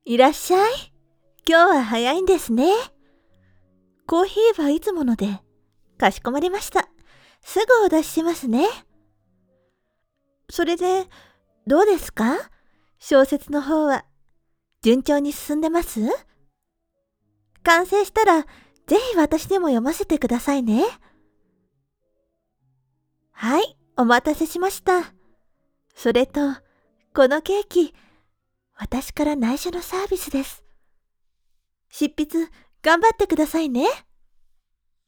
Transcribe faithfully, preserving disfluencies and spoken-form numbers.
いらっしゃい。今日は早いんですね。コーヒーはいつもので、かしこまりました。すぐお出ししますね。それで、どうですか？小説の方は、順調に進んでます？完成したら、ぜひ私にも読ませてくださいね。はい、お待たせしました。それと、このケーキ、私から内緒のサービスです。執筆、頑張ってくださいね。